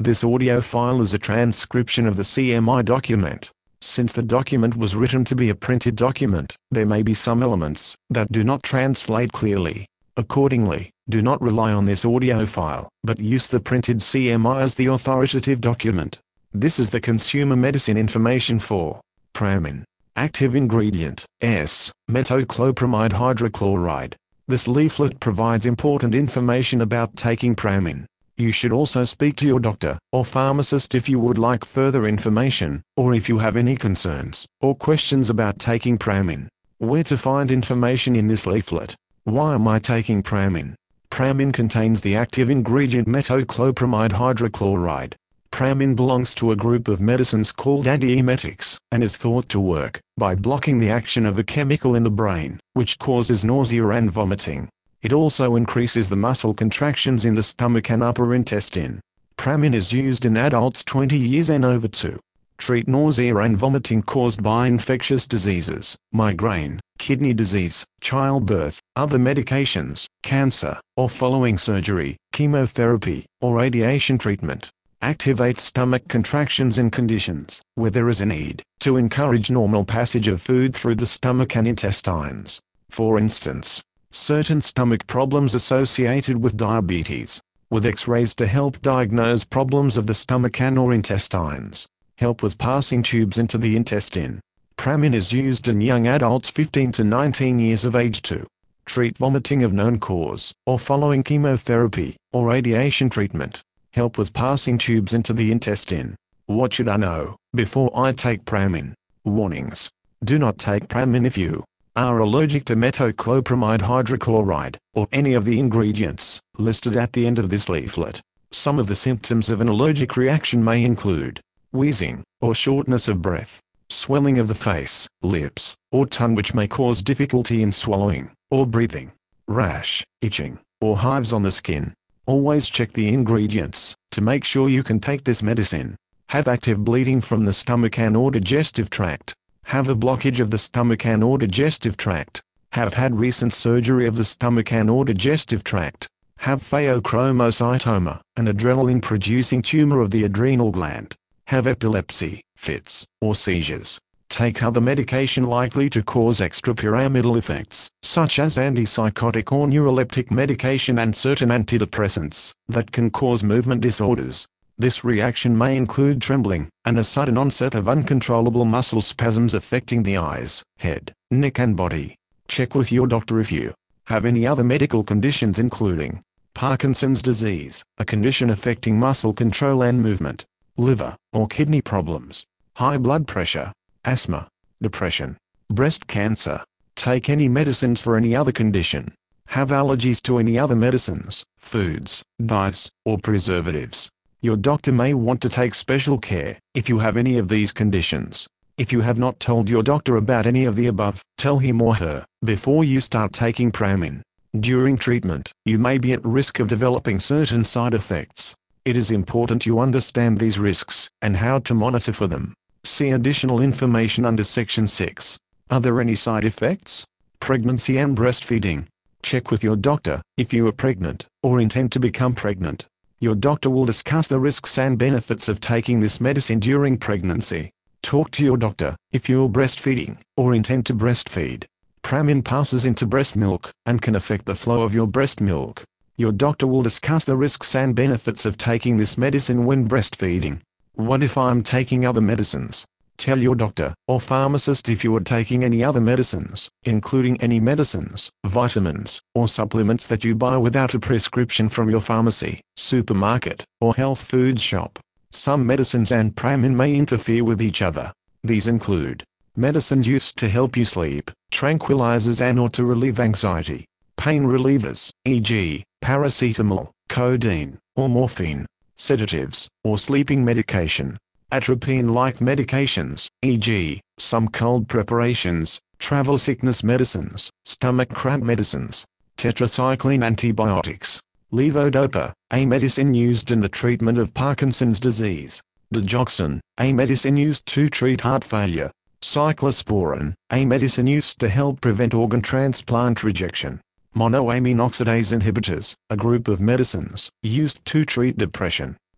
This audio file is a transcription of the CMI document. Since the document was written to be a printed document, there may be some elements that do not translate clearly. Accordingly, do not rely on this audio file, but use the printed CMI as the authoritative document. This is the consumer medicine information for Pramin. Active ingredient, S-metoclopramide hydrochloride. This leaflet provides important information about taking Pramin. You should also speak to your doctor or pharmacist if you would like further information, or if you have any concerns or questions about taking Pramin. Where to find information in this leaflet? Why am I taking Pramin? Pramin contains the active ingredient metoclopramide hydrochloride. Pramin belongs to a group of medicines called antiemetics, and is thought to work by blocking the action of a chemical in the brain, which causes nausea and vomiting. It also increases the muscle contractions in the stomach and upper intestine. Pramin is used in adults 20 years and over to treat nausea and vomiting caused by infectious diseases, migraine, kidney disease, childbirth, other medications, cancer, or following surgery, chemotherapy, or radiation treatment. Activates stomach contractions in conditions where there is a need to encourage normal passage of food through the stomach and intestines. For instance, certain stomach problems associated with diabetes, with X-rays to help diagnose problems of the stomach and/or intestines. Help with passing tubes into the intestine. Pramin is used in young adults 15 to 19 years of age to treat vomiting of known cause, or following chemotherapy or radiation treatment. Help with passing tubes into the intestine. What should I know before I take Pramin? Warnings. Do not take Pramin if you are allergic to metoclopramide hydrochloride, or any of the ingredients listed at the end of this leaflet. Some of the symptoms of an allergic reaction may include wheezing, or shortness of breath, swelling of the face, lips, or tongue which may cause difficulty in swallowing or breathing, rash, itching, or hives on the skin. Always check the ingredients to make sure you can take this medicine. Have active bleeding from the stomach and/or digestive tract. Have a blockage of the stomach and/or digestive tract. Have had recent surgery of the stomach and/or digestive tract. Have pheochromocytoma, an adrenaline-producing tumor of the adrenal gland. Have epilepsy, fits, or seizures. Take other medication likely to cause extrapyramidal effects, such as antipsychotic or neuroleptic medication and certain antidepressants, that can cause movement disorders. This reaction may include trembling, and a sudden onset of uncontrollable muscle spasms affecting the eyes, head, neck and body. Check with your doctor if you have any other medical conditions including Parkinson's disease, a condition affecting muscle control and movement, liver or kidney problems, high blood pressure, asthma, depression, breast cancer. Take any medicines for any other condition. Have allergies to any other medicines, foods, dyes, or preservatives. Your doctor may want to take special care if you have any of these conditions. If you have not told your doctor about any of the above, tell him or her before you start taking Pramin. During treatment, you may be at risk of developing certain side effects. It is important you understand these risks and how to monitor for them. See additional information under Section 6. Are there any side effects? Pregnancy and breastfeeding. Check with your doctor if you are pregnant or intend to become pregnant. Your doctor will discuss the risks and benefits of taking this medicine during pregnancy. Talk to your doctor if you are breastfeeding or intend to breastfeed. Pramin passes into breast milk and can affect the flow of your breast milk. Your doctor will discuss the risks and benefits of taking this medicine when breastfeeding. What if I'm taking other medicines? Tell your doctor or pharmacist if you are taking any other medicines, including any medicines, vitamins, or supplements that you buy without a prescription from your pharmacy, supermarket, or health food shop. Some medicines and Pramin may interfere with each other. These include medicines used to help you sleep, tranquilizers and/or to relieve anxiety, pain relievers, e.g., paracetamol, codeine, or morphine, sedatives, or sleeping medication, atropine-like medications, e.g., some cold preparations, travel sickness medicines, stomach cramp medicines, tetracycline antibiotics, levodopa, a medicine used in the treatment of Parkinson's disease, digoxin, a medicine used to treat heart failure, cyclosporin, a medicine used to help prevent organ transplant rejection, monoamine oxidase inhibitors, a group of medicines used to treat depression,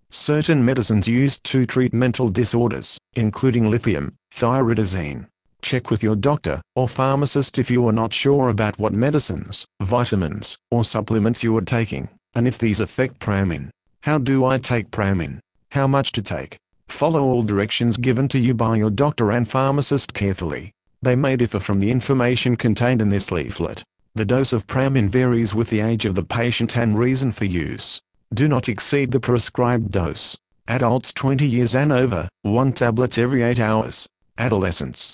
Certain medicines used to treat mental disorders, including lithium, thyroidazine. Check with your doctor or pharmacist if you are not sure about what medicines, vitamins, or supplements you are taking, and if these affect Pramin. How do I take Pramin? How much to take? Follow all directions given to you by your doctor and pharmacist carefully. They may differ from the information contained in this leaflet. The dose of Pramin varies with the age of the patient and reason for use. Do not exceed the prescribed dose. Adults 20 years and over, 1 tablet every 8 hours. Adolescents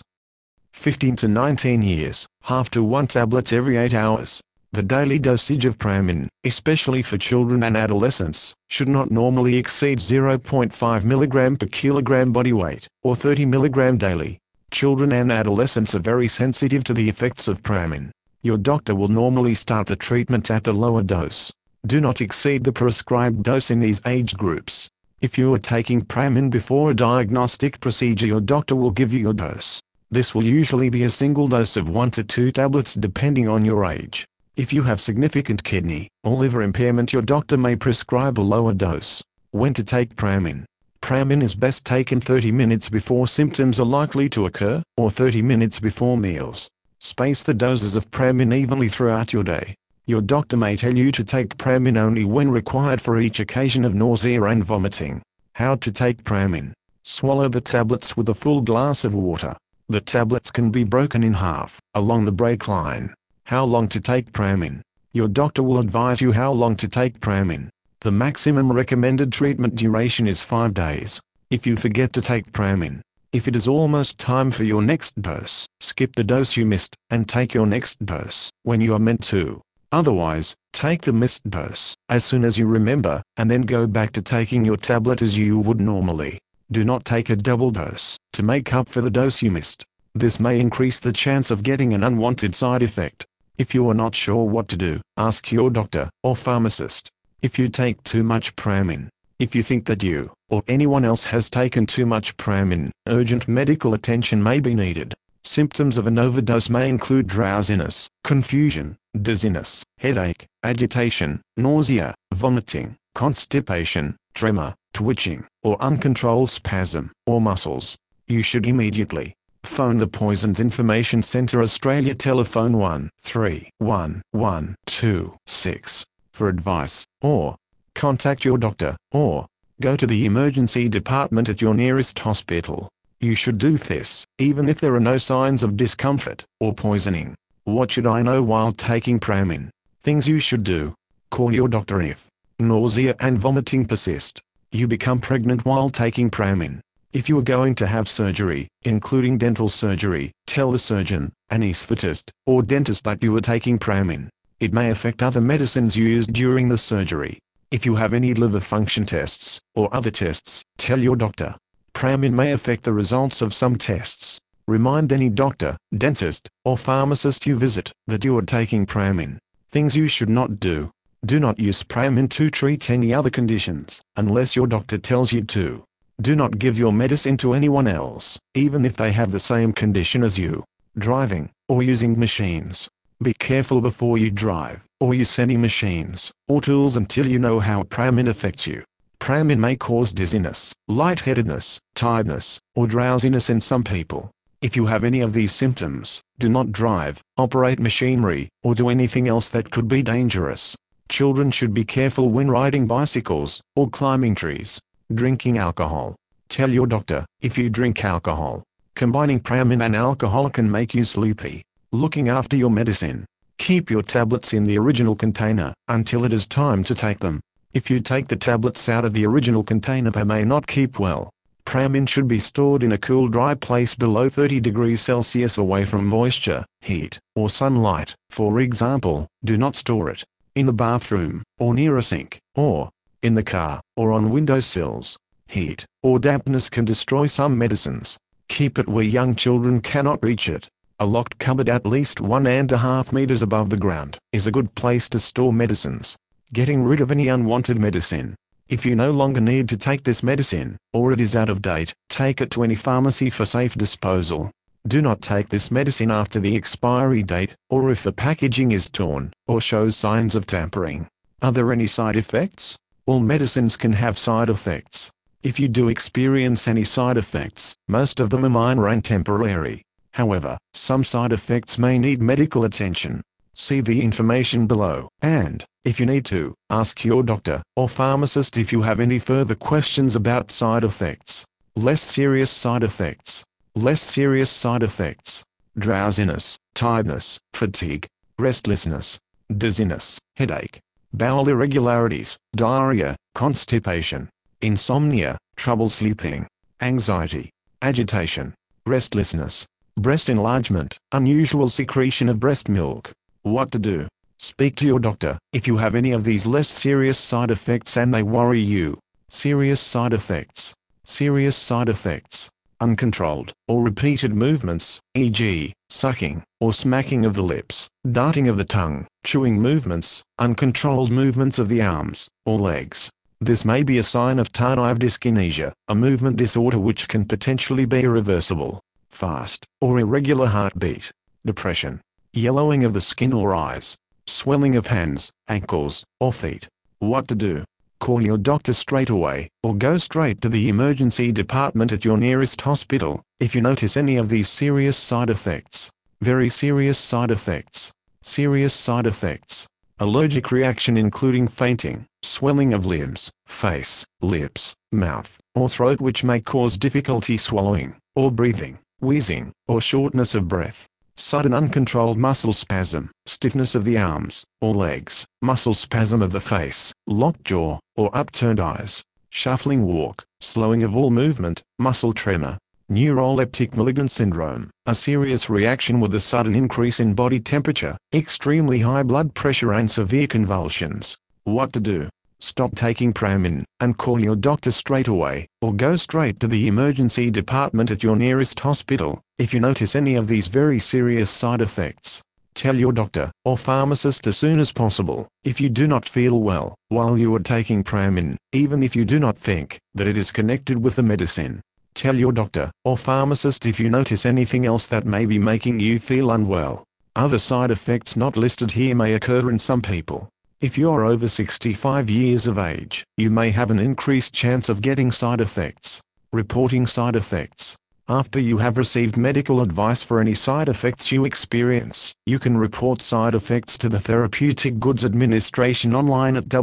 15 to 19 years, half to 1 tablet every 8 hours. The daily dosage of Pramin, especially for children and adolescents, should not normally exceed 0.5 mg per kilogram body weight, or 30 mg daily. Children and adolescents are very sensitive to the effects of Pramin. Your doctor will normally start the treatment at the lower dose. Do not exceed the prescribed dose in these age groups. If you are taking Pramin before a diagnostic procedure, your doctor will give you your dose. This will usually be a single dose of 1 to 2 tablets depending on your age. If you have significant kidney or liver impairment, your doctor may prescribe a lower dose. When to take Pramin? Pramin is best taken 30 minutes before symptoms are likely to occur, or 30 minutes before meals. Space the doses of Pramin evenly throughout your day. Your doctor may tell you to take Pramin only when required for each occasion of nausea and vomiting. How to take Pramin? Swallow the tablets with a full glass of water. The tablets can be broken in half, along the break line. How long to take Pramin? Your doctor will advise you how long to take Pramin. The maximum recommended treatment duration is 5 days. If you forget to take Pramin, if it is almost time for your next dose, skip the dose you missed, and take your next dose when you are meant to. Otherwise, take the missed dose as soon as you remember, and then go back to taking your tablet as you would normally. Do not take a double dose to make up for the dose you missed. This may increase the chance of getting an unwanted side effect. If you are not sure what to do, ask your doctor or pharmacist. If you take too much Pramin, if you think that you or anyone else has taken too much Pramin, urgent medical attention may be needed. Symptoms of an overdose may include drowsiness, confusion, dizziness, headache, agitation, nausea, vomiting, constipation, tremor, twitching, or uncontrolled spasm, or muscles. You should immediately phone the Poisons Information Centre Australia, telephone 131126 for advice, or contact your doctor, or go to the emergency department at your nearest hospital. You should do this, even if there are no signs of discomfort or poisoning. What should I know while taking Pramin? Things you should do. Call your doctor if nausea and vomiting persist. You become pregnant while taking Pramin. If you are going to have surgery, including dental surgery, tell the surgeon, anesthetist, or dentist that you are taking Pramin. It may affect other medicines used during the surgery. If you have any liver function tests, or other tests, tell your doctor. Pramin may affect the results of some tests. Remind any doctor, dentist, or pharmacist you visit that you are taking Pramin. Things you should not do. Do not use Pramin to treat any other conditions, unless your doctor tells you to. Do not give your medicine to anyone else, even if they have the same condition as you. Driving, or using machines. Be careful before you drive, or use any machines, or tools until you know how Pramin affects you. Pramin may cause dizziness, lightheadedness, tiredness, or drowsiness in some people. If you have any of these symptoms, do not drive, operate machinery, or do anything else that could be dangerous. Children should be careful when riding bicycles, or climbing trees. Drinking alcohol. Tell your doctor if you drink alcohol. Combining Pramin and alcohol can make you sleepy. Looking after your medicine. Keep your tablets in the original container until it is time to take them. If you take the tablets out of the original container, they may not keep well. Pramin should be stored in a cool, dry place below 30 degrees Celsius, away from moisture, heat, or sunlight. For example, do not store it in the bathroom, or near a sink, or in the car, or on windowsills. Heat or dampness can destroy some medicines. Keep it where young children cannot reach it. A locked cupboard at least 1.5 meters above the ground is a good place to store medicines. Getting rid of any unwanted medicine. If you no longer need to take this medicine, or it is out of date, take it to any pharmacy for safe disposal. Do not take this medicine after the expiry date, or if the packaging is torn, or shows signs of tampering. Are there any side effects? All medicines can have side effects. If you do experience any side effects, most of them are minor and temporary. However, some side effects may need medical attention. See the information below, and, if you need to, ask your doctor or pharmacist if you have any further questions about side effects. Less serious side effects. Less serious side effects. Drowsiness, tiredness, fatigue, restlessness, dizziness, headache, bowel irregularities, diarrhea, constipation, insomnia, trouble sleeping, anxiety, agitation, restlessness, breast enlargement, unusual secretion of breast milk. What to do? Speak to your doctor if you have any of these less serious side effects and they worry you. Serious side effects. Serious side effects. Uncontrolled or repeated movements, e.g., sucking or smacking of the lips, darting of the tongue, chewing movements, uncontrolled movements of the arms or legs. This may be a sign of tardive dyskinesia, a movement disorder which can potentially be irreversible. Fast or irregular heartbeat. Depression. Yellowing of the skin or eyes. Swelling of hands, ankles, or feet. What to do? Call your doctor straight away, or go straight to the emergency department at your nearest hospital, if you notice any of these serious side effects. Very serious side effects. Serious side effects. Allergic reaction including fainting, swelling of limbs, face, lips, mouth, or throat which may cause difficulty swallowing, or breathing, wheezing, or shortness of breath. Sudden uncontrolled muscle spasm, stiffness of the arms or legs, muscle spasm of the face, locked jaw, or upturned eyes, shuffling walk, slowing of all movement, muscle tremor, neuroleptic malignant syndrome, a serious reaction with a sudden increase in body temperature, extremely high blood pressure and severe convulsions. What to do? Stop taking Pramin, and call your doctor straight away, or go straight to the emergency department at your nearest hospital, if you notice any of these very serious side effects. Tell your doctor or pharmacist as soon as possible, if you do not feel well, while you are taking Pramin, even if you do not think that it is connected with the medicine. Tell your doctor or pharmacist if you notice anything else that may be making you feel unwell. Other side effects not listed here may occur in some people. If you are over 65 years of age, you may have an increased chance of getting side effects. Reporting side effects. After you have received medical advice for any side effects you experience, you can report side effects to the Therapeutic Goods Administration online at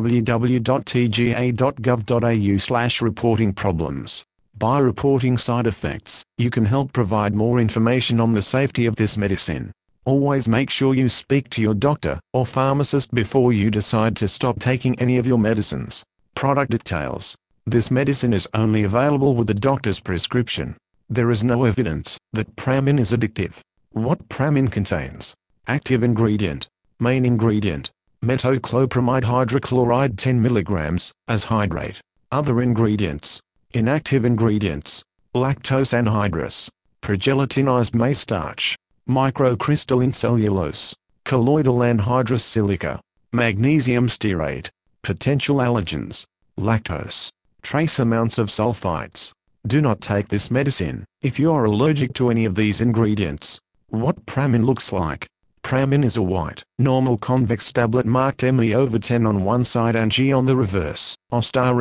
www.tga.gov.au/reportingproblems. By reporting side effects, you can help provide more information on the safety of this medicine. Always make sure you speak to your doctor or pharmacist before you decide to stop taking any of your medicines. Product details. This medicine is only available with the doctor's prescription. There is no evidence that Pramin is addictive. What Pramin contains. Active ingredient. Main ingredient. Metoclopramide hydrochloride 10 mg, as hydrate. Other ingredients. Inactive ingredients. Lactose anhydrous. Progelatinized maize starch. Microcrystalline cellulose, colloidal anhydrous silica, magnesium stearate, potential allergens, lactose, trace amounts of sulfites. Do not take this medicine if you are allergic to any of these ingredients. What Pramin looks like. Pramin is a white, normal convex tablet marked Me/10 on one side and G on the reverse. OSTAR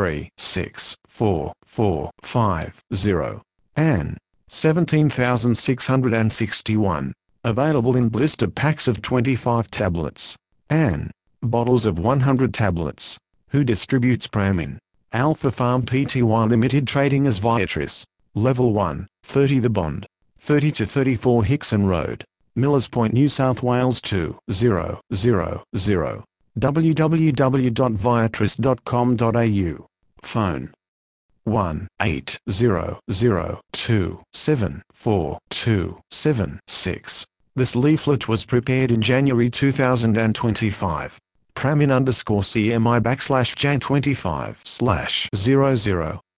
S3644450. An 17,661. Available in blister packs of 25 tablets. An bottles of 100 tablets. Who distributes Pramin? Alpha Pharm Pty Limited, trading as Viatris. Level 1, 30 The Bond. 30 to 34 Hickson Road. Millers Point, New South Wales 20000. www.viatris.com.au. Phone 1-800-274-276. This leaflet was prepared in January 2025. Pramin_CMI /Jan25/00